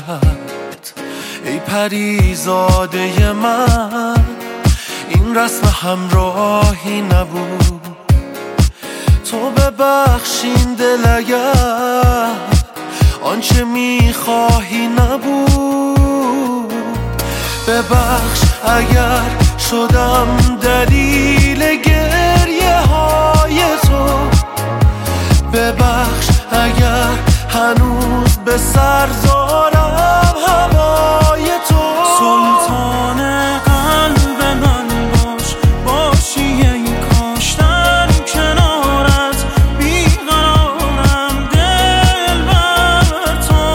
ای پریزاده من، این رسم همراهی نبود. تو ببخشین دل اگر آنچه میخواهی نبود. ببخش اگر شدم دلیل گریه های تو. ببخش اگر هنوز به سر